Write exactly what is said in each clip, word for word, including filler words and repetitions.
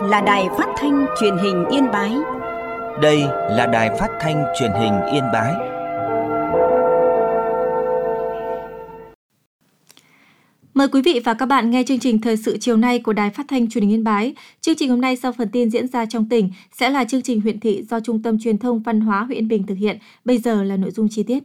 là Đài Phát thanh Truyền hình Yên Bái. Đây là Đài Phát thanh Truyền hình Yên Bái. Mời quý vị và các bạn nghe chương trình Thời sự chiều nay của Đài Phát thanh Truyền hình Yên Bái. Chương trình hôm nay sau phần tin diễn ra trong tỉnh sẽ là chương trình huyện thị do Trung tâm Truyền thông Văn hóa huyện Yên Bình thực hiện. Bây giờ là nội dung chi tiết.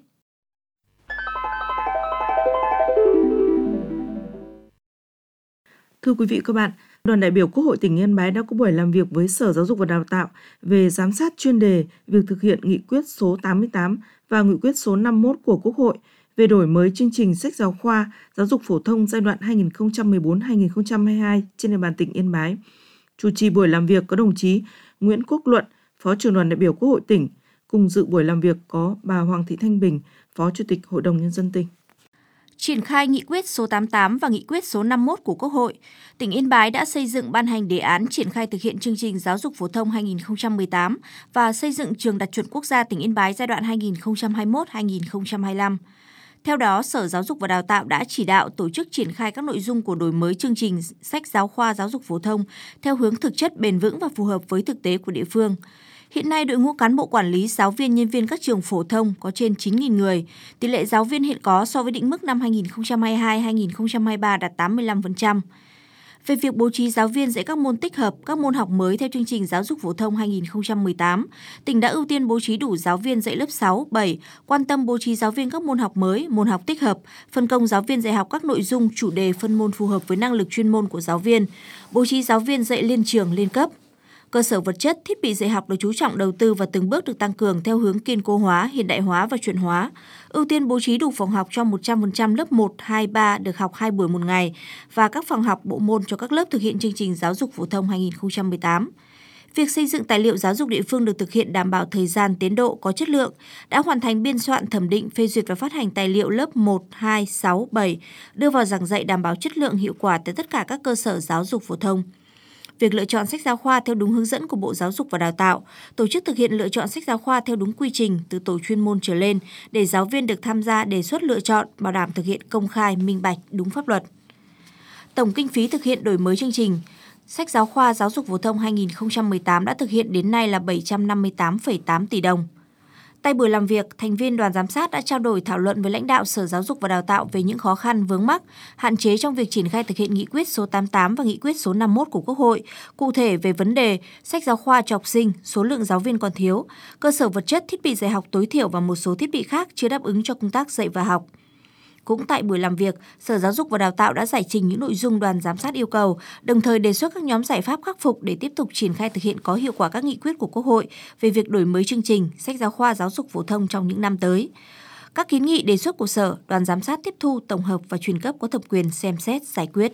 Thưa quý vị và các bạn, đoàn đại biểu Quốc hội tỉnh Yên Bái đã có buổi làm việc với Sở Giáo dục và Đào tạo về giám sát chuyên đề việc thực hiện nghị quyết số tám mươi tám và nghị quyết số năm mươi mốt của Quốc hội về đổi mới chương trình sách giáo khoa giáo dục phổ thông giai đoạn hai nghìn không trăm mười bốn đến hai nghìn không trăm hai mươi hai trên địa bàn tỉnh Yên Bái. Chủ trì buổi làm việc có đồng chí Nguyễn Quốc Luận, Phó trưởng đoàn đại biểu Quốc hội tỉnh. Cùng dự buổi làm việc có bà Hoàng Thị Thanh Bình, Phó Chủ tịch Hội đồng Nhân dân tỉnh. Triển khai nghị quyết số tám mươi tám và nghị quyết số năm mươi mốt của Quốc hội, tỉnh Yên Bái đã xây dựng ban hành đề án triển khai thực hiện chương trình giáo dục phổ thông hai nghìn không trăm mười tám và xây dựng trường đạt chuẩn quốc gia tỉnh Yên Bái giai đoạn hai nghìn không trăm hai mươi mốt đến hai nghìn không trăm hai mươi lăm. Theo đó, Sở Giáo dục và Đào tạo đã chỉ đạo tổ chức triển khai các nội dung của đổi mới chương trình sách giáo khoa giáo dục phổ thông theo hướng thực chất, bền vững và phù hợp với thực tế của địa phương. Hiện nay, đội ngũ cán bộ quản lý, giáo viên, nhân viên các trường phổ thông có trên chín nghìn người. Tỷ lệ giáo viên hiện có so với định mức năm hai nghìn không trăm hai mươi hai đến hai nghìn không trăm hai mươi ba đạt tám mươi lăm phần trăm. Về việc bố trí giáo viên dạy các môn tích hợp, các môn học mới theo chương trình giáo dục phổ thông hai nghìn không trăm mười tám, tỉnh đã ưu tiên bố trí đủ giáo viên dạy lớp sáu, bảy, quan tâm bố trí giáo viên các môn học mới, môn học tích hợp, phân công giáo viên dạy học các nội dung, chủ đề, phân môn phù hợp với năng lực chuyên môn của giáo viên, bố trí giáo viên dạy liên trường, liên cấp. Cơ sở vật chất, thiết bị dạy học được chú trọng đầu tư và từng bước được tăng cường theo hướng kiên cố hóa, hiện đại hóa và chuẩn hóa. Ưu tiên bố trí đủ phòng học cho một trăm phần trăm lớp một, hai, ba được học hai buổi một ngày và các phòng học bộ môn cho các lớp thực hiện chương trình giáo dục phổ thông hai nghìn không trăm mười tám. Việc xây dựng tài liệu giáo dục địa phương được thực hiện đảm bảo thời gian, tiến độ, có chất lượng, đã hoàn thành biên soạn, thẩm định, phê duyệt và phát hành tài liệu lớp một, hai, sáu, bảy, đưa vào giảng dạy đảm bảo chất lượng, hiệu quả tại tất cả các cơ sở giáo dục phổ thông. Việc lựa chọn sách giáo khoa theo đúng hướng dẫn của Bộ Giáo dục và Đào tạo, tổ chức thực hiện lựa chọn sách giáo khoa theo đúng quy trình từ tổ chuyên môn trở lên để giáo viên được tham gia đề xuất lựa chọn, bảo đảm thực hiện công khai, minh bạch, đúng pháp luật. Tổng kinh phí thực hiện đổi mới chương trình sách giáo khoa giáo dục phổ thông hai nghìn không trăm mười tám đã thực hiện đến nay là bảy trăm năm mươi tám phẩy tám tỷ đồng. Tại buổi làm việc, thành viên đoàn giám sát đã trao đổi thảo luận với lãnh đạo Sở Giáo dục và Đào tạo về những khó khăn, vướng mắc, hạn chế trong việc triển khai thực hiện nghị quyết số tám mươi tám và nghị quyết số năm mươi mốt của Quốc hội, cụ thể về vấn đề sách giáo khoa cho học sinh, số lượng giáo viên còn thiếu, cơ sở vật chất, thiết bị dạy học tối thiểu và một số thiết bị khác chưa đáp ứng cho công tác dạy và học. Cũng tại buổi làm việc, Sở Giáo dục và Đào tạo đã giải trình những nội dung đoàn giám sát yêu cầu, đồng thời đề xuất các nhóm giải pháp khắc phục để tiếp tục triển khai thực hiện có hiệu quả các nghị quyết của Quốc hội về việc đổi mới chương trình sách giáo khoa giáo dục phổ thông trong những năm tới. Các kiến nghị đề xuất của Sở, đoàn giám sát tiếp thu, tổng hợp và truyền cấp có thẩm quyền xem xét, giải quyết.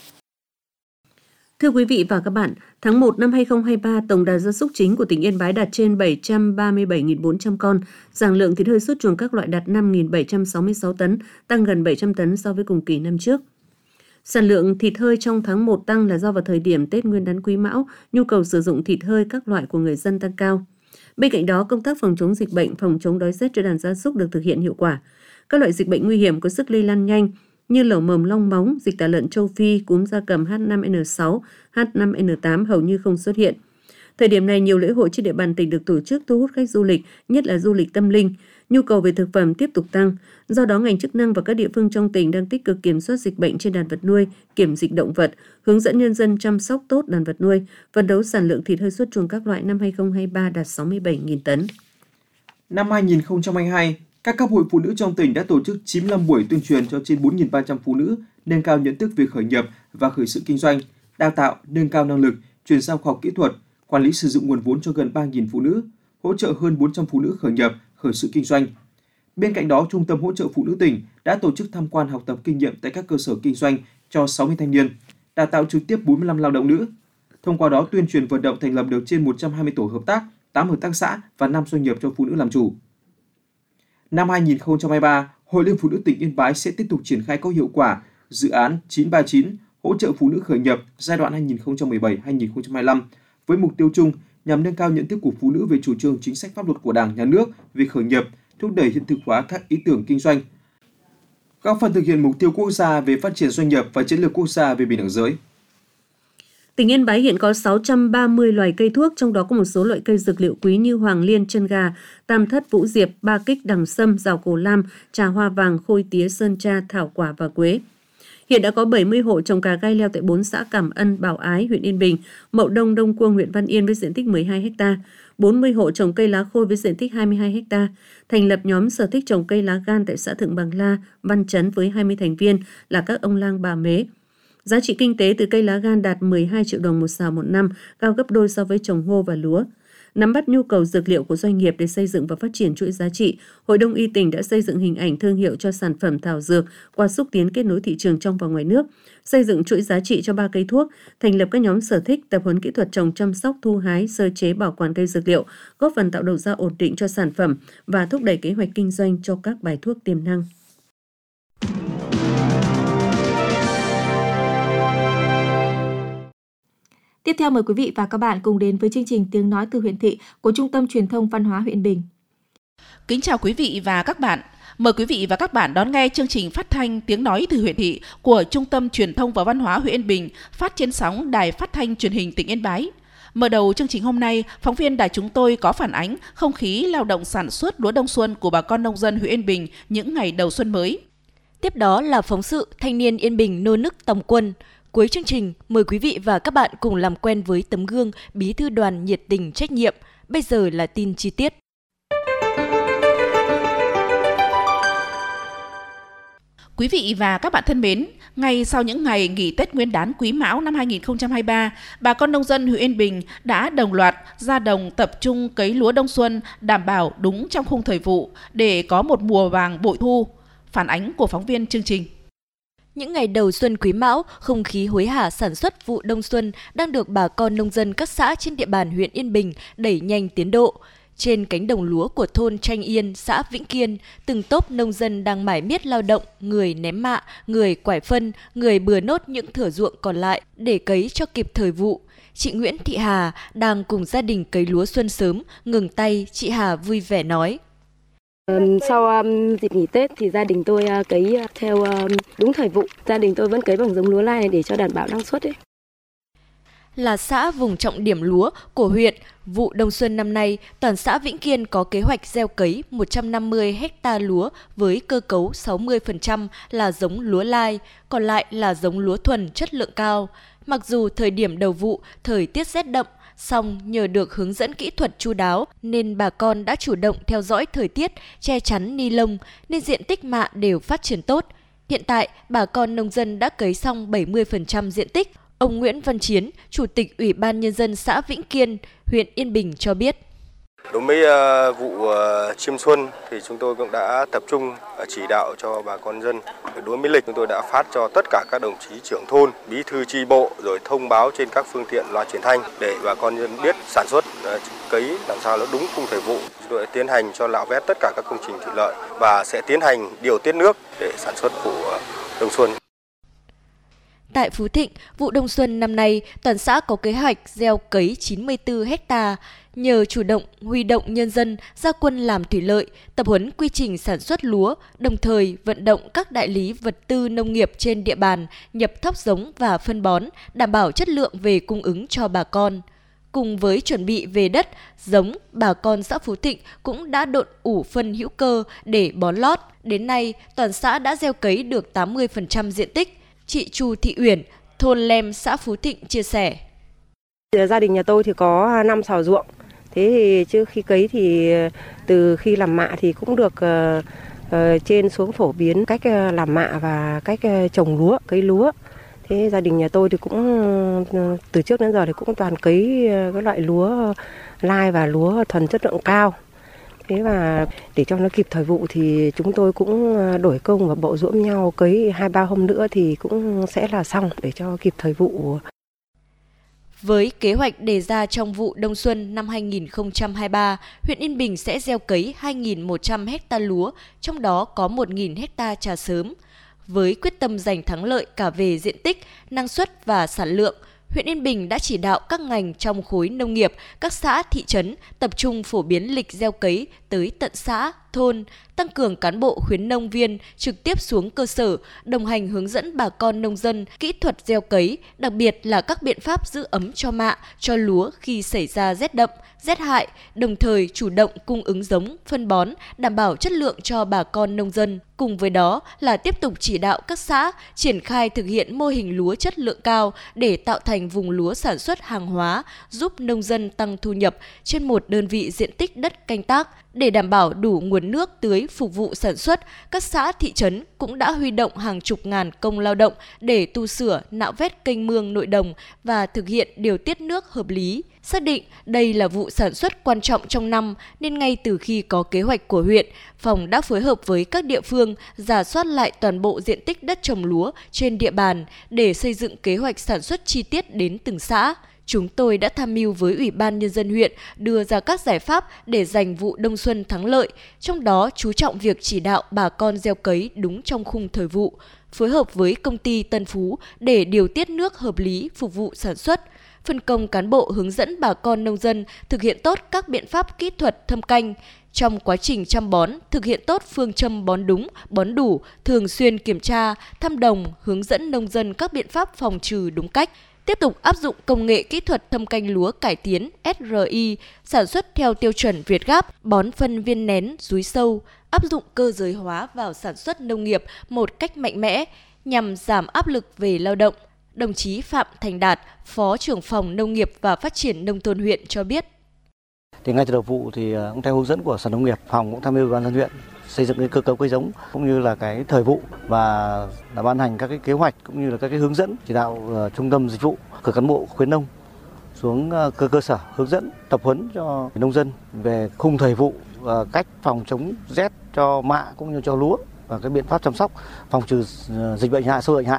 Thưa quý vị và các bạn, tháng một năm hai nghìn không trăm hai mươi ba, tổng đàn gia súc chính của tỉnh Yên Bái đạt trên bảy trăm ba mươi bảy nghìn bốn trăm con, sản lượng thịt hơi xuất chuồng các loại đạt năm nghìn bảy trăm sáu mươi sáu tấn, tăng gần bảy trăm tấn so với cùng kỳ năm trước. Sản lượng thịt hơi trong tháng một tăng là do vào thời điểm Tết Nguyên đán Quý Mão, nhu cầu sử dụng thịt hơi các loại của người dân tăng cao. Bên cạnh đó, công tác phòng chống dịch bệnh, phòng chống đói rét cho đàn gia súc được thực hiện hiệu quả. Các loại dịch bệnh nguy hiểm có sức lây lan nhanh như lở mồm long móng, dịch tả lợn châu Phi, cúm gia cầm H năm N sáu, H năm N tám hầu như không xuất hiện. Thời điểm này, nhiều lễ hội trên địa bàn tỉnh được tổ chức thu hút khách du lịch, nhất là du lịch tâm linh. Nhu cầu về thực phẩm tiếp tục tăng. Do đó, ngành chức năng và các địa phương trong tỉnh đang tích cực kiểm soát dịch bệnh trên đàn vật nuôi, kiểm dịch động vật, hướng dẫn nhân dân chăm sóc tốt đàn vật nuôi, phấn đấu sản lượng thịt hơi xuất chuồng các loại năm hai nghìn không trăm hai mươi ba đạt sáu mươi bảy nghìn tấn. Năm hai nghìn không trăm hai mươi hai, các cấp hội phụ nữ trong tỉnh đã tổ chức chín mươi lăm buổi tuyên truyền cho trên bốn nghìn ba trăm phụ nữ nâng cao nhận thức về khởi nghiệp và khởi sự kinh doanh, đào tạo, nâng cao năng lực, chuyển giao khoa học kỹ thuật, quản lý sử dụng nguồn vốn cho gần ba nghìn phụ nữ, hỗ trợ hơn bốn trăm phụ nữ khởi nghiệp, khởi sự kinh doanh. Bên cạnh đó, Trung tâm Hỗ trợ Phụ nữ tỉnh đã tổ chức tham quan học tập kinh nghiệm tại các cơ sở kinh doanh cho sáu mươi thanh niên, đào tạo trực tiếp bốn mươi lăm lao động nữ. Thông qua đó tuyên truyền vận động thành lập được trên một trăm hai mươi tổ hợp tác, tám hợp tác xã và năm doanh nghiệp cho phụ nữ làm chủ. Năm hai nghìn không trăm hai mươi ba, Hội Liên Phụ nữ tỉnh Yên Bái sẽ tiếp tục triển khai có hiệu quả dự án chín ba chín hỗ trợ phụ nữ khởi nghiệp giai đoạn hai nghìn không trăm mười bảy đến hai nghìn không trăm hai mươi lăm với mục tiêu chung nhằm nâng cao nhận thức của phụ nữ về chủ trương chính sách pháp luật của Đảng, Nhà nước về khởi nghiệp, thúc đẩy hiện thực hóa các ý tưởng kinh doanh, góp phần thực hiện mục tiêu quốc gia về phát triển doanh nghiệp và chiến lược quốc gia về bình đẳng giới. Tỉnh Yên Bái hiện có sáu trăm ba mươi loài cây thuốc, trong đó có một số loại cây dược liệu quý như hoàng liên, chân gà, tam thất, vũ diệp, ba kích, đằng sâm, rào cổ lam, trà hoa vàng, khôi tía, sơn tra, thảo quả và quế. Hiện đã có bảy mươi hộ trồng cà gai leo tại bốn xã Cảm Ân, Bảo Ái, huyện Yên Bình, Mậu Đông, Đông Cuông, huyện Văn Yên với diện tích mười hai héc ta, bốn mươi hộ trồng cây lá khôi với diện tích hai mươi hai héc ta, thành lập nhóm sở thích trồng cây lá gan tại xã Thượng Bằng La, Văn Chấn với hai mươi thành viên là các ông lang bà mế. Giá trị kinh tế từ cây lá gan đạt mười hai triệu đồng một sào một năm, cao gấp đôi so với trồng ngô và lúa. Nắm bắt nhu cầu dược liệu của doanh nghiệp để xây dựng và phát triển chuỗi giá trị, Hội Đông y tỉnh đã xây dựng hình ảnh thương hiệu cho sản phẩm thảo dược qua xúc tiến kết nối thị trường trong và ngoài nước, xây dựng chuỗi giá trị cho ba cây thuốc, thành lập các nhóm sở thích, tập huấn kỹ thuật trồng, chăm sóc, thu hái, sơ chế, bảo quản cây dược liệu, góp phần tạo đầu ra ổn định cho sản phẩm và thúc đẩy kế hoạch kinh doanh cho các bài thuốc tiềm năng. Tiếp theo mời quý vị và các bạn cùng đến với chương trình Tiếng nói từ huyện thị của Trung tâm Truyền thông Văn hóa huyện Bình. Kính chào quý vị và các bạn. Mời quý vị và các bạn đón nghe chương trình phát thanh Tiếng nói từ huyện thị của Trung tâm Truyền thông và Văn hóa huyện Yên Bình, phát trên sóng Đài Phát thanh Truyền hình tỉnh Yên Bái. Mở đầu chương trình hôm nay, phóng viên đài chúng tôi có phản ánh không khí lao động sản xuất lúa đông xuân của bà con nông dân huyện Yên Bình những ngày đầu xuân mới. Tiếp đó là phóng sự Thanh niên Yên Bình nô nức tòng quân. Cuối chương trình, mời quý vị và các bạn cùng làm quen với tấm gương bí thư đoàn nhiệt tình trách nhiệm. Bây giờ là tin chi tiết. Quý vị và các bạn thân mến, ngay sau những ngày nghỉ Tết Nguyên đán Quý Mão năm hai nghìn không trăm hai mươi ba, bà con nông dân huyện Yên Bình đã đồng loạt ra đồng tập trung cấy lúa đông xuân đảm bảo đúng trong khung thời vụ để có một mùa vàng bội thu. Phản ánh của phóng viên chương trình. Những ngày đầu xuân Quý Mão, không khí hối hả sản xuất vụ đông xuân đang được bà con nông dân các xã trên địa bàn huyện Yên Bình đẩy nhanh tiến độ. Trên cánh đồng lúa của thôn Tranh Yên, xã Vĩnh Kiên, từng tốp nông dân đang mải miết lao động, người ném mạ, người quải phân, người bừa nốt những thửa ruộng còn lại để cấy cho kịp thời vụ. Chị Nguyễn Thị Hà đang cùng gia đình cấy lúa xuân sớm, ngừng tay, chị Hà vui vẻ nói. Sau um, dịp nghỉ Tết thì gia đình tôi uh, cấy uh, theo uh, đúng thời vụ. Gia đình tôi vẫn cấy bằng giống lúa lai này để cho đảm bảo năng suất ấy. Là xã vùng trọng điểm lúa của huyện, vụ đông xuân năm nay, toàn xã Vĩnh Kiên có kế hoạch gieo cấy một trăm năm mươi héc ta lúa với cơ cấu sáu mươi phần trăm là giống lúa lai, còn lại là giống lúa thuần chất lượng cao. Mặc dù thời điểm đầu vụ, thời tiết rét đậm, song nhờ được hướng dẫn kỹ thuật chu đáo nên bà con đã chủ động theo dõi thời tiết, che chắn ni lông nên diện tích mạ đều phát triển tốt. Hiện tại, bà con nông dân đã cấy xong bảy mươi phần trăm diện tích. Ông Nguyễn Văn Chiến, Chủ tịch Ủy ban Nhân dân xã Vĩnh Kiên, huyện Yên Bình cho biết. Đối với vụ chiêm xuân thì chúng tôi cũng đã tập trung chỉ đạo cho bà con dân. Đối với lịch chúng tôi đã phát cho tất cả các đồng chí trưởng thôn, bí thư chi bộ rồi thông báo trên các phương tiện loa truyền thanh để bà con dân biết sản xuất cấy làm sao nó đúng khung thời vụ. Chúng tôi tiến hành cho nạo vét tất cả các công trình thủy lợi và sẽ tiến hành điều tiết nước để sản xuất vụ đông xuân. Tại Phú Thịnh, vụ đông xuân năm nay, toàn xã có kế hoạch gieo cấy chín mươi tư héc ta. Nhờ chủ động huy động nhân dân ra quân làm thủy lợi, tập huấn quy trình sản xuất lúa, đồng thời vận động các đại lý vật tư nông nghiệp trên địa bàn nhập thóc giống và phân bón, đảm bảo chất lượng về cung ứng cho bà con. Cùng với chuẩn bị về đất, giống, bà con xã Phú Thịnh cũng đã độn ủ phân hữu cơ để bón lót. Đến nay, toàn xã đã gieo cấy được tám mươi phần trăm diện tích. Chị Chu Thị Uyển, thôn Lem, xã Phú Thịnh chia sẻ. Gia đình nhà tôi thì có năm sào ruộng. Thế thì trước khi cấy thì từ khi làm mạ thì cũng được uh, uh, trên xuống phổ biến cách uh, làm mạ và cách uh, trồng lúa, cấy lúa. Thế gia đình nhà tôi thì cũng uh, từ trước đến giờ thì cũng toàn cấy uh, các loại lúa lai và lúa thuần chất lượng cao. Thế và để cho nó kịp thời vụ thì chúng tôi cũng đổi công và bộ ruộng nhau cấy hai ba hôm nữa thì cũng sẽ là xong để cho kịp thời vụ. Với kế hoạch đề ra trong vụ đông xuân năm hai nghìn không trăm hai mươi ba, huyện Yên Bình sẽ gieo cấy hai nghìn một trăm héc ta lúa, trong đó có một nghìn héc ta trà sớm. Với quyết tâm giành thắng lợi cả về diện tích, năng suất và sản lượng, huyện Yên Bình đã chỉ đạo các ngành trong khối nông nghiệp, các xã, thị trấn tập trung phổ biến lịch gieo cấy tới tận xã, thôn, tăng cường cán bộ khuyến nông viên trực tiếp xuống cơ sở, đồng hành hướng dẫn bà con nông dân kỹ thuật gieo cấy, đặc biệt là các biện pháp giữ ấm cho mạ, cho lúa khi xảy ra rét đậm, rét hại, đồng thời chủ động cung ứng giống, phân bón, đảm bảo chất lượng cho bà con nông dân. Cùng với đó là tiếp tục chỉ đạo các xã triển khai thực hiện mô hình lúa chất lượng cao để tạo thành vùng lúa sản xuất hàng hóa, giúp nông dân tăng thu nhập trên một đơn vị diện tích đất canh tác. Để đảm bảo đủ nguồn nước tưới phục vụ sản xuất, các xã thị trấn cũng đã huy động hàng chục ngàn công lao động để tu sửa, nạo vét kênh mương nội đồng và thực hiện điều tiết nước hợp lý. Xác định đây là vụ sản xuất quan trọng trong năm nên ngay từ khi có kế hoạch của huyện, phòng đã phối hợp với các địa phương rà soát lại toàn bộ diện tích đất trồng lúa trên địa bàn để xây dựng kế hoạch sản xuất chi tiết đến từng xã. Chúng tôi đã tham mưu với Ủy ban Nhân dân huyện đưa ra các giải pháp để giành vụ đông xuân thắng lợi, trong đó chú trọng việc chỉ đạo bà con gieo cấy đúng trong khung thời vụ, phối hợp với công ty Tân Phú để điều tiết nước hợp lý phục vụ sản xuất, phân công cán bộ hướng dẫn bà con nông dân thực hiện tốt các biện pháp kỹ thuật thâm canh. Trong quá trình chăm bón, thực hiện tốt phương châm bón đúng, bón đủ, thường xuyên kiểm tra, thăm đồng, hướng dẫn nông dân các biện pháp phòng trừ đúng cách. Tiếp tục áp dụng công nghệ kỹ thuật thâm canh lúa cải tiến S R I, sản xuất theo tiêu chuẩn Việt Gáp, bón phân viên nén, rúi sâu, áp dụng cơ giới hóa vào sản xuất nông nghiệp một cách mạnh mẽ nhằm giảm áp lực về lao động. Đồng chí Phạm Thành Đạt, Phó trưởng phòng Nông nghiệp và Phát triển Nông thôn huyện cho biết. Thì ngay từ đầu vụ thì cũng theo hướng dẫn của Sở Nông nghiệp, phòng cũng tham mưu ban dân huyện xây dựng cái cơ cấu cây giống cũng như là cái thời vụ và là ban hành các cái kế hoạch cũng như là các cái hướng dẫn chỉ đạo uh, trung tâm dịch vụ cử cán bộ khuyến nông xuống uh, cơ cơ sở hướng dẫn tập huấn cho nông dân về khung thời vụ, uh, cách phòng chống rét cho mạ cũng như cho lúa và cái biện pháp chăm sóc phòng trừ uh, dịch bệnh hại, sâu bệnh hại.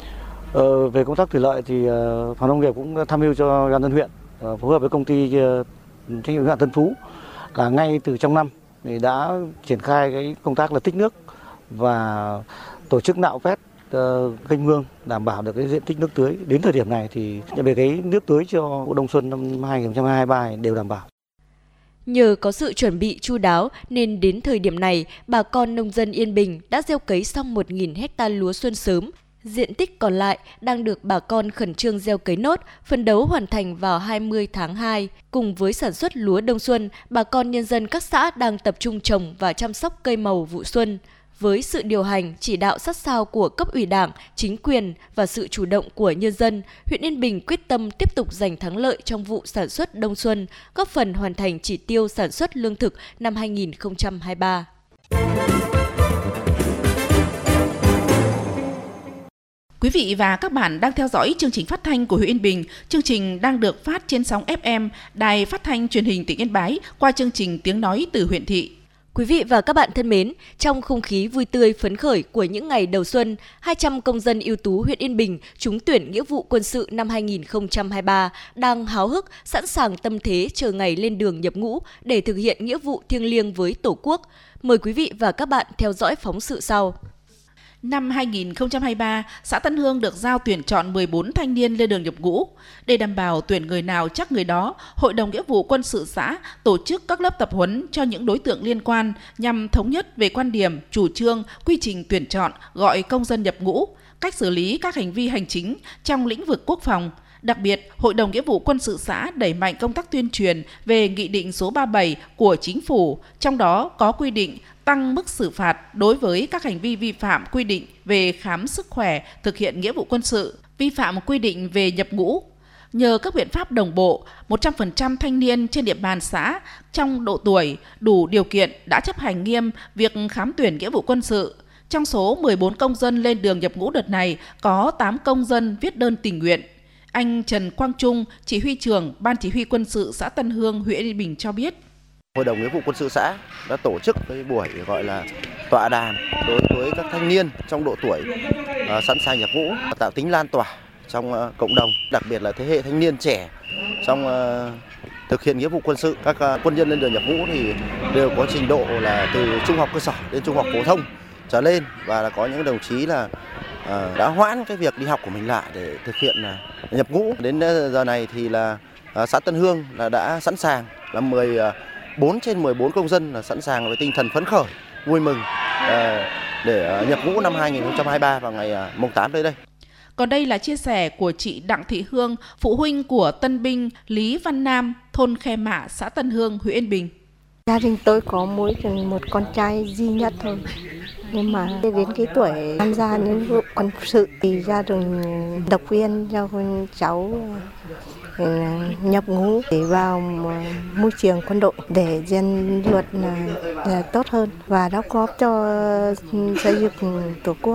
Uh, về công tác thủy lợi thì uh, phòng nông nghiệp cũng tham mưu cho ban dân huyện uh, phối hợp với công ty uh, trách nhiệm hữu hạn Tân Phú là ngay từ trong năm thì đã triển khai cái công tác là tích nước và tổ chức nạo vét uh, kênh mương đảm bảo được cái diện tích nước tưới. Đến thời điểm này thì về cái nước tưới cho vụ đông xuân năm hai nghìn không trăm hai mươi ba đều đảm bảo. Nhờ có sự chuẩn bị chu đáo nên đến thời điểm này, bà con nông dân Yên Bình đã gieo cấy xong một nghìn ha lúa xuân sớm. Diện tích còn lại đang được bà con khẩn trương gieo cấy nốt, phấn đấu hoàn thành vào hai mươi tháng hai. Cùng với sản xuất lúa đông xuân, bà con nhân dân các xã đang tập trung trồng và chăm sóc cây màu vụ xuân. Với sự điều hành, chỉ đạo sát sao của cấp ủy Đảng, chính quyền và sự chủ động của nhân dân, huyện Yên Bình quyết tâm tiếp tục giành thắng lợi trong vụ sản xuất đông xuân, góp phần hoàn thành chỉ tiêu sản xuất lương thực năm hai nghìn không trăm hai mươi ba. Quý vị và các bạn đang theo dõi chương trình phát thanh của huyện Yên Bình. Chương trình đang được phát trên sóng ép em, Đài Phát thanh Truyền hình tỉnh Yên Bái qua chương trình Tiếng nói từ huyện thị. Quý vị và các bạn thân mến, trong không khí vui tươi phấn khởi của những ngày đầu xuân, hai trăm công dân ưu tú huyện Yên Bình trúng tuyển nghĩa vụ quân sự năm hai nghìn không trăm hai mươi ba đang háo hức, sẵn sàng tâm thế chờ ngày lên đường nhập ngũ để thực hiện nghĩa vụ thiêng liêng với Tổ quốc. Mời quý vị và các bạn theo dõi phóng sự sau. Năm hai nghìn không trăm hai mươi ba, xã Tân Hương được giao tuyển chọn mười bốn thanh niên lên đường nhập ngũ. Để đảm bảo tuyển người nào chắc người đó, Hội đồng Nghĩa vụ Quân sự xã tổ chức các lớp tập huấn cho những đối tượng liên quan nhằm thống nhất về quan điểm, chủ trương, quy trình tuyển chọn, gọi công dân nhập ngũ, cách xử lý các hành vi hành chính trong lĩnh vực quốc phòng. Đặc biệt, Hội đồng Nghĩa vụ Quân sự xã đẩy mạnh công tác tuyên truyền về Nghị định số ba mươi bảy của Chính phủ, trong đó có quy định tăng mức xử phạt đối với các hành vi vi phạm quy định về khám sức khỏe, thực hiện nghĩa vụ quân sự, vi phạm quy định về nhập ngũ. Nhờ các biện pháp đồng bộ, một trăm phần trăm thanh niên trên địa bàn xã trong độ tuổi đủ điều kiện đã chấp hành nghiêm việc khám tuyển nghĩa vụ quân sự. Trong số mười bốn công dân lên đường nhập ngũ đợt này, có tám công dân viết đơn tình nguyện. Anh Trần Quang Trung, chỉ huy trưởng Ban Chỉ huy Quân sự xã Tân Hương, huyện Yên Bình cho biết. Hội đồng Nghĩa vụ Quân sự xã đã tổ chức cái buổi gọi là tọa đàm đối với các thanh niên trong độ tuổi uh, sẵn sàng nhập ngũ, tạo tính lan tỏa trong uh, cộng đồng, đặc biệt là thế hệ thanh niên trẻ trong uh, thực hiện nghĩa vụ quân sự. Các uh, quân nhân lên đường nhập ngũ thì đều có trình độ là từ trung học cơ sở đến trung học phổ thông trở lên, và là có những đồng chí là uh, đã hoãn cái việc đi học của mình lại để thực hiện uh, nhập ngũ. Đến giờ này thì là uh, xã Tân Hương là đã sẵn sàng là mười uh, bốn trên mười bốn công dân là sẵn sàng với tinh thần phấn khởi, vui mừng để nhập ngũ năm hai nghìn không trăm hai mươi ba vào ngày mùng tám tới đây. Còn đây là chia sẻ của chị Đặng Thị Hương, phụ huynh của tân binh Lý Văn Nam, thôn Khe Mạ, xã Tân Hương, huyện Yên Bình. Gia đình tôi có mỗi một con trai duy nhất thôi. Nhưng mà đến cái tuổi tham gia nghĩa vụ quân sự thì gia đình động viên cho cháu nhập ngũ để vào môi trường quân đội để rèn luyện tốt hơn và đóng góp cho xây dựng Tổ quốc.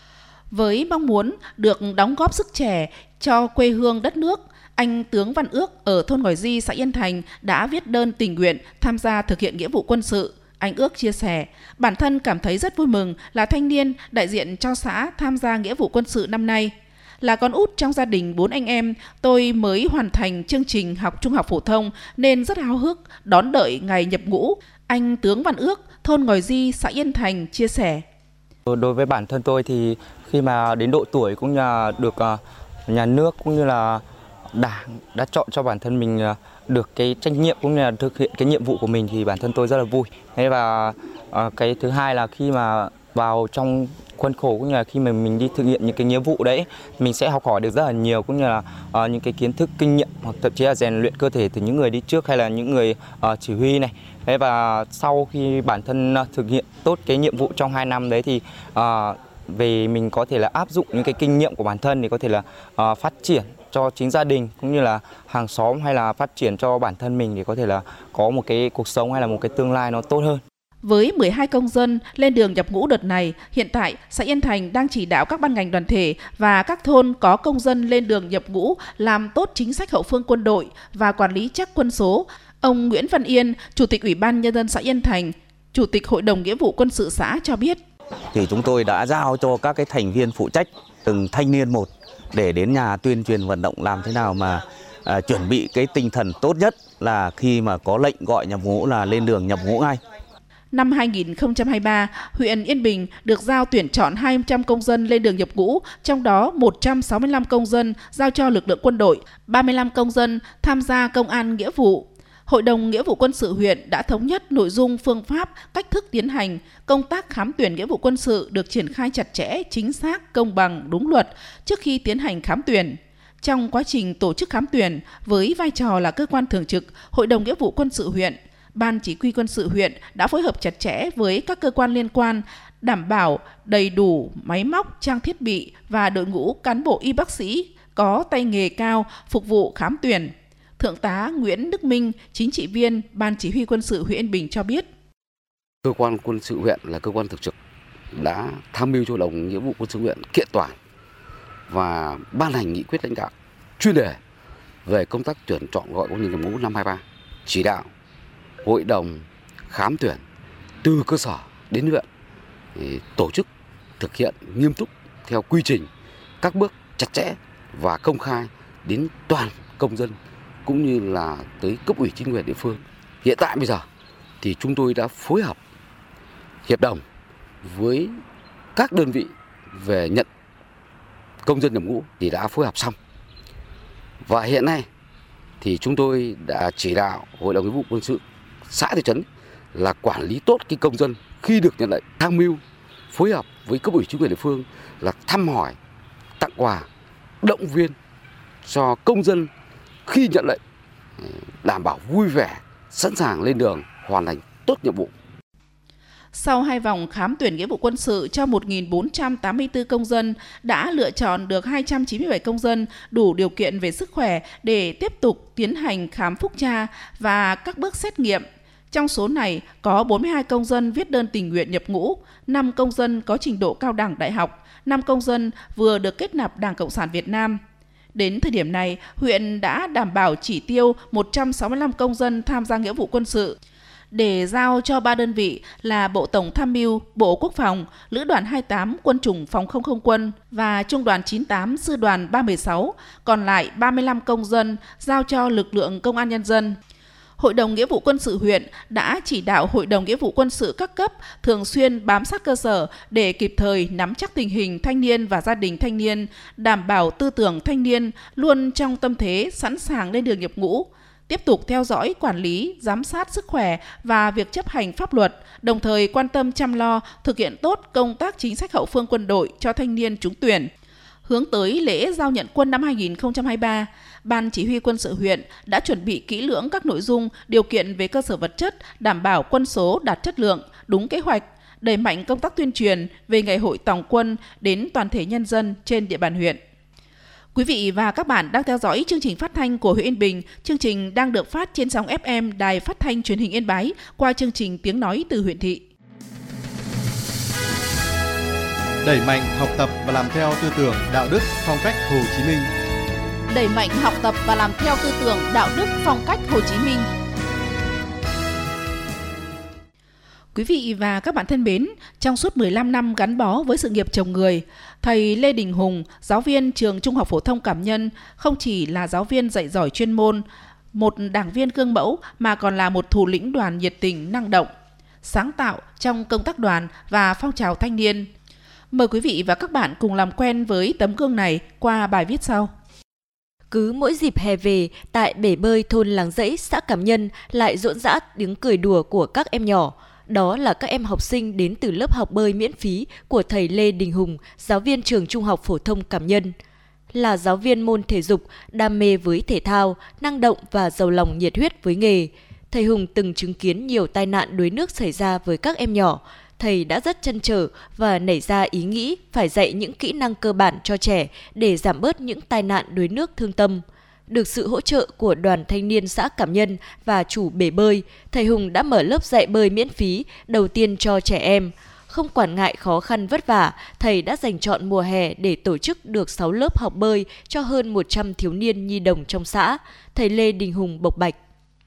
Với mong muốn được đóng góp sức trẻ cho quê hương đất nước, anh Tướng Văn Ước ở thôn Ngòi Di, xã Yên Thành đã viết đơn tình nguyện tham gia thực hiện nghĩa vụ quân sự. Anh Ước chia sẻ, bản thân cảm thấy rất vui mừng là thanh niên đại diện cho xã tham gia nghĩa vụ quân sự năm nay. Là con út trong gia đình bốn anh em, tôi mới hoàn thành chương trình học trung học phổ thông nên rất háo hức đón đợi ngày nhập ngũ. Anh Tướng Văn Ước, thôn Ngòi Di, xã Yên Thành chia sẻ. Đối với bản thân tôi thì khi mà đến độ tuổi cũng như là được nhà nước cũng như là Đảng đã chọn cho bản thân mình được cái trách nhiệm cũng như là thực hiện cái nhiệm vụ của mình thì bản thân tôi rất là vui. Thế và cái thứ hai là khi mà vào trong khuôn khổ cũng như là khi mà mình đi thực hiện những cái nghĩa vụ đấy, mình sẽ học hỏi được rất là nhiều cũng như là uh, những cái kiến thức, kinh nghiệm hoặc thậm chí là rèn luyện cơ thể từ những người đi trước hay là những người uh, chỉ huy này. Thế và sau khi bản thân uh, thực hiện tốt cái nhiệm vụ trong hai năm đấy thì uh, về mình có thể là áp dụng những cái kinh nghiệm của bản thân thì có thể là uh, phát triển cho chính gia đình cũng như là hàng xóm hay là phát triển cho bản thân mình để có thể là có một cái cuộc sống hay là một cái tương lai nó tốt hơn. Với mười hai công dân lên đường nhập ngũ đợt này, hiện tại xã Yên Thành đang chỉ đạo các ban ngành đoàn thể và các thôn có công dân lên đường nhập ngũ làm tốt chính sách hậu phương quân đội và quản lý chắc quân số. Ông Nguyễn Văn Yên, Chủ tịch Ủy ban Nhân dân xã Yên Thành, Chủ tịch Hội đồng Nghĩa vụ Quân sự xã cho biết. Thì chúng tôi đã giao cho các cái thành viên phụ trách từng thanh niên một để đến nhà tuyên truyền vận động làm thế nào mà à, chuẩn bị cái tinh thần tốt nhất là khi mà có lệnh gọi nhập ngũ là lên đường nhập ngũ ngay. Năm hai nghìn không trăm hai mươi ba, huyện Yên Bình được giao tuyển chọn hai trăm công dân lên đường nhập ngũ, trong đó một trăm sáu mươi lăm công dân giao cho lực lượng quân đội, ba mươi lăm công dân tham gia công an nghĩa vụ. Hội đồng Nghĩa vụ Quân sự huyện đã thống nhất nội dung, phương pháp, cách thức tiến hành. Công tác khám tuyển nghĩa vụ quân sự được triển khai chặt chẽ, chính xác, công bằng, đúng luật trước khi tiến hành khám tuyển. Trong quá trình tổ chức khám tuyển, với vai trò là cơ quan thường trực, Hội đồng Nghĩa vụ Quân sự huyện, Ban Chỉ huy Quân sự huyện đã phối hợp chặt chẽ với các cơ quan liên quan, đảm bảo đầy đủ máy móc, trang thiết bị và đội ngũ cán bộ y bác sĩ có tay nghề cao phục vụ khám tuyển. Thượng tá Nguyễn Đức Minh, chính trị viên Ban Chỉ huy Quân sự huyện Yên Bình cho biết. Cơ quan quân sự huyện là cơ quan thực trực đã tham mưu cho Hội đồng Nghĩa vụ Quân sự huyện kiện toàn và ban hành nghị quyết lãnh đạo chuyên đề về công tác tuyển chọn gọi công nhân nhập ngũ năm hai ba, chỉ đạo hội đồng khám tuyển từ cơ sở đến huyện tổ chức thực hiện nghiêm túc theo quy trình, các bước chặt chẽ và công khai đến toàn công dân cũng như là tới cấp ủy chính quyền địa phương. Hiện tại bây giờ thì chúng tôi đã phối hợp hiệp đồng với các đơn vị về nhận công dân nhập ngũ thì đã phối hợp xong. Và hiện nay thì chúng tôi đã chỉ đạo Hội đồng Nghĩa vụ Quân sự xã thị trấn là quản lý tốt cái công dân khi được nhận lệnh, tham mưu phối hợp với cấp ủy chính quyền địa phương là thăm hỏi, tặng quà, động viên cho công dân khi nhận lệnh, đảm bảo vui vẻ, sẵn sàng lên đường hoàn thành tốt nhiệm vụ. Sau hai vòng khám tuyển nghĩa vụ quân sự cho một nghìn bốn trăm tám mươi tư công dân, đã lựa chọn được hai trăm chín mươi bảy công dân đủ điều kiện về sức khỏe để tiếp tục tiến hành khám phúc tra và các bước xét nghiệm. Trong số này có bốn mươi hai công dân viết đơn tình nguyện nhập ngũ, năm công dân có trình độ cao đẳng đại học, năm công dân vừa được kết nạp Đảng Cộng sản Việt Nam. Đến thời điểm này, huyện đã đảm bảo chỉ tiêu một trăm sáu mươi lăm công dân tham gia nghĩa vụ quân sự, để giao cho ba đơn vị là Bộ Tổng tham mưu, Bộ Quốc phòng, Lữ đoàn hai mươi tám Quân chủng Phòng không không quân và Trung đoàn chín mươi tám Sư đoàn ba mươi sáu, còn lại ba mươi lăm công dân giao cho lực lượng Công an Nhân dân. Hội đồng Nghĩa vụ Quân sự huyện đã chỉ đạo Hội đồng Nghĩa vụ Quân sự các cấp thường xuyên bám sát cơ sở để kịp thời nắm chắc tình hình thanh niên và gia đình thanh niên, đảm bảo tư tưởng thanh niên luôn trong tâm thế sẵn sàng lên đường nhập ngũ. tiếp tục theo dõi, quản lý, giám sát sức khỏe và việc chấp hành pháp luật, đồng thời quan tâm chăm lo, thực hiện tốt công tác chính sách hậu phương quân đội cho thanh niên trúng tuyển. Hướng tới lễ giao nhận quân năm hai nghìn không trăm hai mươi ba, Ban Chỉ huy Quân sự huyện đã chuẩn bị kỹ lưỡng các nội dung, điều kiện về cơ sở vật chất, đảm bảo quân số đạt chất lượng, đúng kế hoạch, đẩy mạnh công tác tuyên truyền về ngày hội tòng quân đến toàn thể nhân dân trên địa bàn huyện. Quý vị và các bạn đang theo dõi chương trình phát thanh của huyện Yên Bình. Chương trình đang được phát trên sóng ép em Đài Phát thanh Truyền hình Yên Bái qua chương trình Tiếng nói từ huyện thị. Đẩy mạnh học tập và làm theo tư tưởng đạo đức phong cách Hồ Chí Minh. Đẩy mạnh học tập và làm theo tư tưởng đạo đức phong cách Hồ Chí Minh. Quý vị và các bạn thân mến, trong suốt mười lăm năm gắn bó với sự nghiệp chồng người, thầy Lê Đình Hùng, giáo viên trường Trung học phổ thông Cảm Nhân, không chỉ là giáo viên dạy giỏi chuyên môn, một đảng viên gương mẫu mà còn là một thủ lĩnh đoàn nhiệt tình, năng động, sáng tạo trong công tác đoàn và phong trào thanh niên. Mời quý vị và các bạn cùng làm quen với tấm gương này qua bài viết sau. Cứ mỗi dịp hè về, tại bể bơi thôn Làng Dãy, xã Cảm Nhân lại rộn rã tiếng cười đùa của các em nhỏ. Đó là các em học sinh đến từ lớp học bơi miễn phí của thầy Lê Đình Hùng, giáo viên trường Trung học phổ thông Cảm Nhân. Là giáo viên môn thể dục, đam mê với thể thao, năng động và giàu lòng nhiệt huyết với nghề, thầy Hùng từng chứng kiến nhiều tai nạn đuối nước xảy ra với các em nhỏ. Thầy đã rất trăn trở và nảy ra ý nghĩ phải dạy những kỹ năng cơ bản cho trẻ để giảm bớt những tai nạn đuối nước thương tâm. Được sự hỗ trợ của đoàn thanh niên xã Cảm Nhân và chủ bể bơi, thầy Hùng đã mở lớp dạy bơi miễn phí đầu tiên cho trẻ em. Không quản ngại khó khăn vất vả, thầy đã dành chọn mùa hè để tổ chức được sáu lớp học bơi cho hơn một trăm thiếu niên nhi đồng trong xã. Thầy Lê Đình Hùng bộc bạch.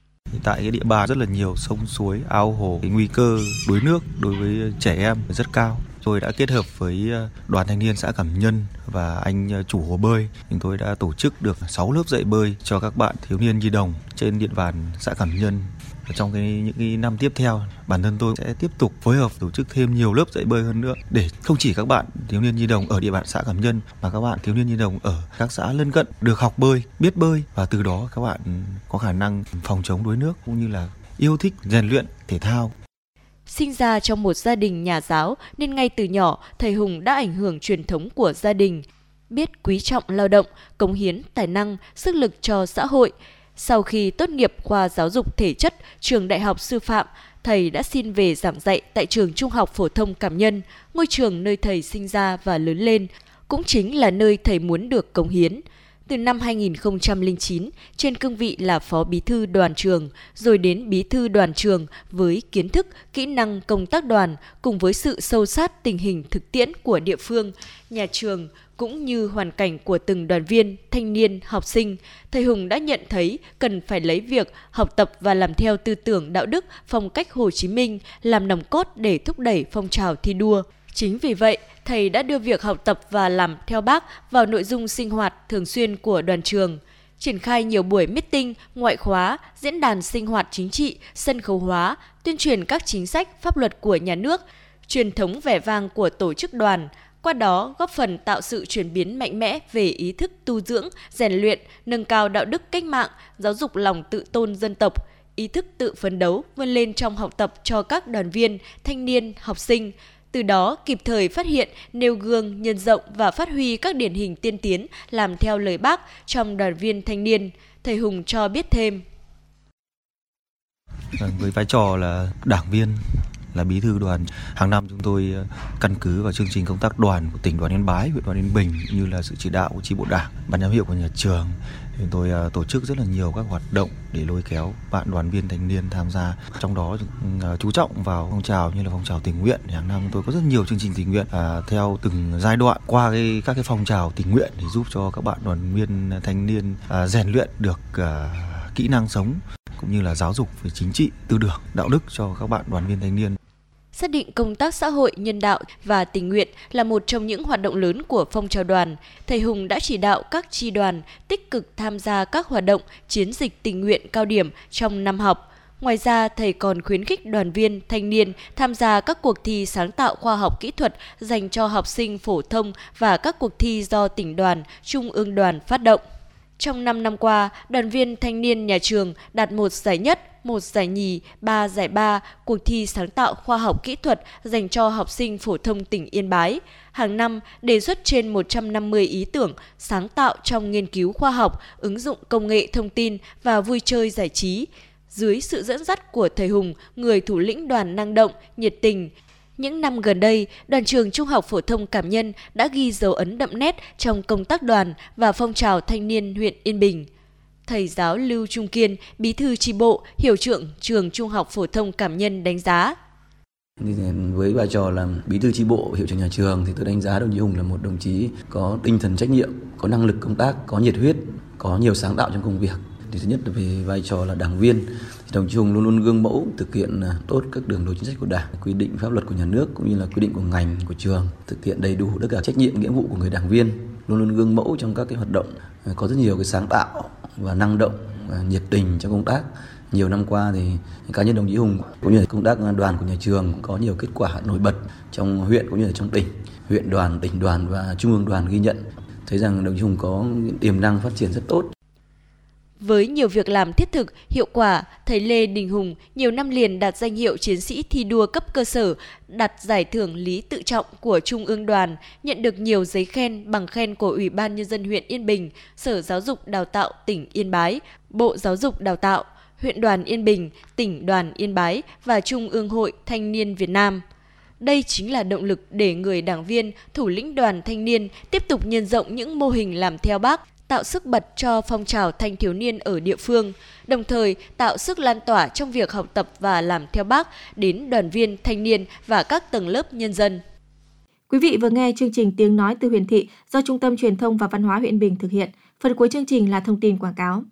Tại cái địa bàn rất là nhiều sông suối, ao hồ, cái nguy cơ đuối nước đối với trẻ em rất cao. Tôi đã kết hợp với đoàn thanh niên xã Cảm Nhân và anh chủ hồ bơi. Chúng tôi đã tổ chức được sáu lớp dạy bơi cho các bạn thiếu niên nhi đồng trên địa bàn xã Cảm Nhân. Trong cái, những cái năm tiếp theo, bản thân tôi sẽ tiếp tục phối hợp tổ chức thêm nhiều lớp dạy bơi hơn nữa để không chỉ các bạn thiếu niên nhi đồng ở địa bàn xã Cảm Nhân mà các bạn thiếu niên nhi đồng ở các xã lân cận được học bơi, biết bơi và từ đó các bạn có khả năng phòng chống đuối nước cũng như là yêu thích rèn luyện thể thao. Sinh ra trong một gia đình nhà giáo nên ngay từ nhỏ thầy Hùng đã ảnh hưởng truyền thống của gia đình, biết quý trọng lao động, cống hiến tài năng, sức lực cho xã hội. Sau khi tốt nghiệp khoa giáo dục thể chất trường Đại học Sư phạm, thầy đã xin về giảng dạy tại trường Trung học phổ thông Cảm Nhân, ngôi trường nơi thầy sinh ra và lớn lên, cũng chính là nơi thầy muốn được cống hiến. Từ năm hai nghìn không trăm lẻ chín, trên cương vị là phó bí thư đoàn trường, rồi đến bí thư đoàn trường với kiến thức, kỹ năng công tác đoàn cùng với sự sâu sát tình hình thực tiễn của địa phương, nhà trường cũng như hoàn cảnh của từng đoàn viên, thanh niên, học sinh, thầy Hùng đã nhận thấy cần phải lấy việc học tập và làm theo tư tưởng đạo đức, phong cách Hồ Chí Minh làm nòng cốt để thúc đẩy phong trào thi đua. Chính vì vậy, thầy đã đưa việc học tập và làm theo Bác vào nội dung sinh hoạt thường xuyên của đoàn trường, triển khai nhiều buổi meeting, ngoại khóa, diễn đàn sinh hoạt chính trị, sân khấu hóa, tuyên truyền các chính sách, pháp luật của nhà nước, truyền thống vẻ vang của tổ chức đoàn, qua đó góp phần tạo sự chuyển biến mạnh mẽ về ý thức tu dưỡng, rèn luyện, nâng cao đạo đức cách mạng, giáo dục lòng tự tôn dân tộc, ý thức tự phấn đấu, vươn lên trong học tập cho các đoàn viên, thanh niên, học sinh. Từ đó kịp thời phát hiện, nêu gương, nhân rộng và phát huy các điển hình tiên tiến làm theo lời Bác trong đoàn viên thanh niên. Thầy Hùng cho biết thêm. Với vai trò là đảng viên, là bí thư đoàn, hàng năm chúng tôi căn cứ vào chương trình công tác đoàn của tỉnh đoàn Yên Bái, huyện đoàn Yên Bình như là sự chỉ đạo của chi bộ đảng, ban giám hiệu của nhà trường. Chúng tôi tổ chức rất là nhiều các hoạt động để lôi kéo bạn đoàn viên thanh niên tham gia. Trong đó chú trọng vào phong trào như là phong trào tình nguyện. Hàng năm chúng tôi có rất nhiều chương trình tình nguyện à, theo từng giai đoạn qua cái, các cái phong trào tình nguyện để giúp cho các bạn đoàn viên thanh niên à, rèn luyện được à, kỹ năng sống cũng như là giáo dục về chính trị, tư tưởng, đạo đức cho các bạn đoàn viên thanh niên. Xác định công tác xã hội, nhân đạo và tình nguyện là một trong những hoạt động lớn của phong trào đoàn, thầy Hùng đã chỉ đạo các chi đoàn tích cực tham gia các hoạt động chiến dịch tình nguyện cao điểm trong năm học. Ngoài ra, thầy còn khuyến khích đoàn viên, thanh niên tham gia các cuộc thi sáng tạo khoa học kỹ thuật dành cho học sinh phổ thông và các cuộc thi do tỉnh đoàn, trung ương đoàn phát động. Trong năm năm qua, đoàn viên thanh niên nhà trường đạt một giải nhất, một giải nhì, ba giải ba, cuộc thi sáng tạo khoa học kỹ thuật dành cho học sinh phổ thông tỉnh Yên Bái. Hàng năm, đề xuất trên một trăm năm mươi ý tưởng sáng tạo trong nghiên cứu khoa học, ứng dụng công nghệ thông tin và vui chơi giải trí. Dưới sự dẫn dắt của thầy Hùng, người thủ lĩnh đoàn năng động, nhiệt tình, những năm gần đây, đoàn trường Trung học phổ thông Cảm Nhân đã ghi dấu ấn đậm nét trong công tác đoàn và phong trào thanh niên huyện Yên Bình. Thầy giáo Lưu Trung Kiên, bí thư chi bộ, hiệu trưởng trường Trung học phổ thông Cảm Nhân đánh giá. Với vai trò là bí thư chi bộ, hiệu trưởng nhà trường thì tôi đánh giá đồng chí Hùng là một đồng chí có tinh thần trách nhiệm, có năng lực công tác, có nhiệt huyết, có nhiều sáng tạo trong công việc. Thì thứ nhất là về vai trò là đảng viên, thì đồng chí Hùng luôn luôn gương mẫu thực hiện tốt các đường lối chính sách của Đảng, quy định pháp luật của nhà nước cũng như là quy định của ngành, của trường, thực hiện đầy đủ tất cả trách nhiệm, nghĩa vụ của người đảng viên, luôn luôn gương mẫu trong các cái hoạt động, có rất nhiều cái sáng tạo và năng động, và nhiệt tình trong công tác. Nhiều năm qua thì cá nhân đồng chí Hùng cũng như là công tác đoàn của nhà trường cũng có nhiều kết quả nổi bật trong huyện cũng như là trong tỉnh. Huyện đoàn, tỉnh đoàn và trung ương đoàn ghi nhận, thấy rằng đồng chí Hùng có tiềm năng phát triển rất tốt. Với nhiều việc làm thiết thực, hiệu quả, thầy Lê Đình Hùng nhiều năm liền đạt danh hiệu chiến sĩ thi đua cấp cơ sở, đạt giải thưởng Lý Tự Trọng của Trung ương đoàn, nhận được nhiều giấy khen, bằng khen của Ủy ban Nhân dân huyện Yên Bình, Sở Giáo dục Đào tạo tỉnh Yên Bái, Bộ Giáo dục Đào tạo, Huyện đoàn Yên Bình, Tỉnh đoàn Yên Bái và Trung ương Hội Thanh niên Việt Nam. Đây chính là động lực để người đảng viên, thủ lĩnh đoàn thanh niên tiếp tục nhân rộng những mô hình làm theo Bác, tạo sức bật cho phong trào thanh thiếu niên ở địa phương, đồng thời tạo sức lan tỏa trong việc học tập và làm theo Bác đến đoàn viên, thanh niên và các tầng lớp nhân dân. Quý vị vừa nghe chương trình Tiếng nói từ Huyền Thị do Trung tâm Truyền thông và Văn hóa huyện Bình thực hiện. Phần cuối chương trình là thông tin quảng cáo.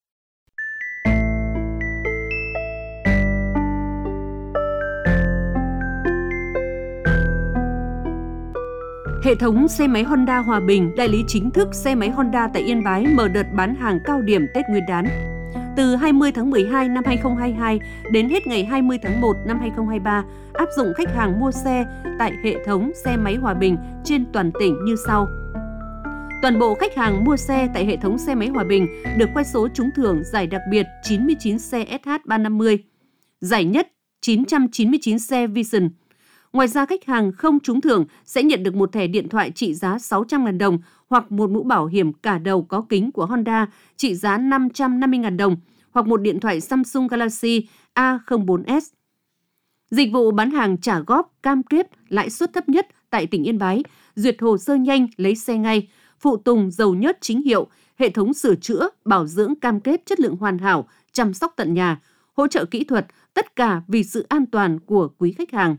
Hệ thống xe máy Honda Hòa Bình, đại lý chính thức xe máy Honda tại Yên Bái mở đợt bán hàng cao điểm Tết Nguyên đán. Từ hai mươi tháng mười hai năm hai nghìn không trăm hai mươi hai đến hết ngày hai mươi tháng một năm hai nghìn không trăm hai mươi ba, áp dụng khách hàng mua xe tại hệ thống xe máy Hòa Bình trên toàn tỉnh như sau. Toàn bộ khách hàng mua xe tại hệ thống xe máy Hòa Bình được quay số trúng thưởng giải đặc biệt chín mươi chín xe ét hát ba trăm năm mươi, giải nhất chín trăm chín mươi chín xe Vision. Ngoài ra, khách hàng không trúng thưởng sẽ nhận được một thẻ điện thoại trị giá sáu trăm nghìn đồng hoặc một mũ bảo hiểm cả đầu có kính của Honda trị giá năm trăm năm mươi nghìn đồng hoặc một điện thoại Samsung Galaxy A không bốn S. Dịch vụ bán hàng trả góp cam kết lãi suất thấp nhất tại tỉnh Yên Bái, duyệt hồ sơ nhanh lấy xe ngay, phụ tùng dầu nhớt chính hiệu, hệ thống sửa chữa, bảo dưỡng cam kết chất lượng hoàn hảo, chăm sóc tận nhà, hỗ trợ kỹ thuật, tất cả vì sự an toàn của quý khách hàng.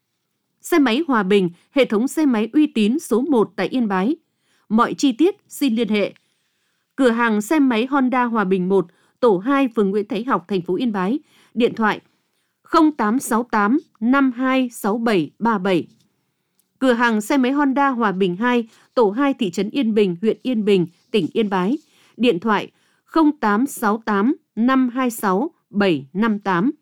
Xe máy Hòa Bình, hệ thống xe máy uy tín số một tại Yên Bái. Mọi chi tiết xin liên hệ. Cửa hàng xe máy Honda Hòa Bình một, tổ hai, phường Nguyễn Thái Học, thành phố Yên Bái. Điện thoại không tám sáu tám năm hai sáu bảy ba bảy. Cửa hàng xe máy Honda Hòa Bình hai, tổ hai, thị trấn Yên Bình, huyện Yên Bình, tỉnh Yên Bái. Điện thoại không tám sáu tám năm hai sáu bảy năm tám.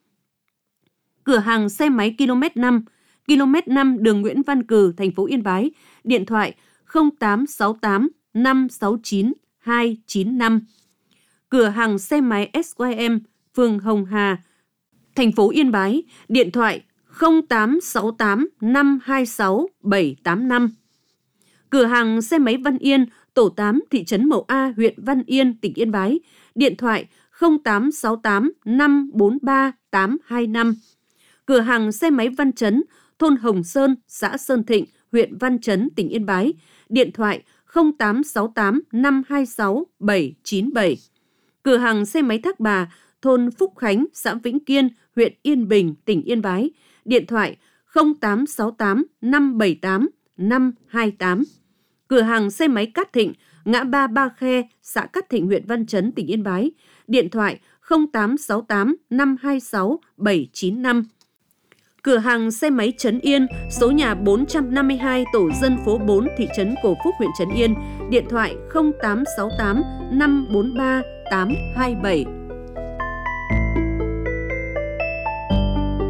Cửa hàng xe máy ki lô mét năm, ki lô mét năm đường Nguyễn Văn Cừ, thành phố Yên Bái. Điện thoại không tám sáu tám năm sáu chín hai chín năm. Cửa hàng xe máy ét quy em, phường Hồng Hà, thành phố Yên Bái. Điện thoại không tám sáu tám năm hai sáu bảy tám năm. Cửa hàng xe máy Văn Yên, tổ tám, thị trấn Mậu A, huyện Văn Yên, tỉnh Yên Bái. Điện thoại không tám sáu tám năm bốn ba tám hai năm. Cửa hàng xe máy Văn Chấn, thôn Hồng Sơn, xã Sơn Thịnh, huyện Văn Chấn, tỉnh Yên Bái. Điện thoại không tám sáu tám năm hai sáu bảy chín bảy. Cửa hàng xe máy Thác Bà, thôn Phúc Khánh, xã Vĩnh Kiên, huyện Yên Bình, tỉnh Yên Bái. Điện thoại không tám sáu tám năm bảy tám năm hai tám. Cửa hàng xe máy Cát Thịnh, ngã ba Ba Khe, xã Cát Thịnh, huyện Văn Chấn, tỉnh Yên Bái. Điện thoại không tám sáu tám năm hai sáu bảy chín năm. Cửa hàng xe máy Trấn Yên, số nhà bốn trăm năm mươi hai, tổ dân phố bốn, thị trấn Cổ Phúc, huyện Trấn Yên. Điện thoại không tám sáu tám năm bốn ba tám hai bảy.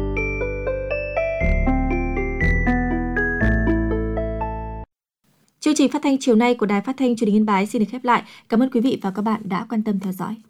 Chương trình phát thanh chiều nay của Đài Phát thanh Truyền hình Yên Bái xin được khép lại. Cảm ơn quý vị và các bạn đã quan tâm theo dõi.